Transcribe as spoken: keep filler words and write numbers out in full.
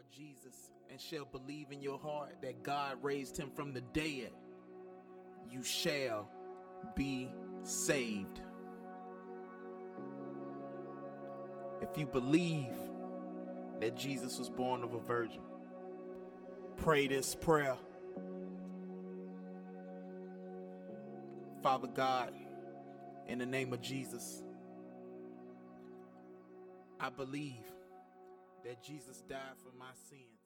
Lord Jesus and shall believe in your heart that God raised him from the dead, you shall be saved. If you believe that Jesus was born of a virgin, pray this prayer. Father God, in the name of Jesus, I believe that Jesus died for my sins.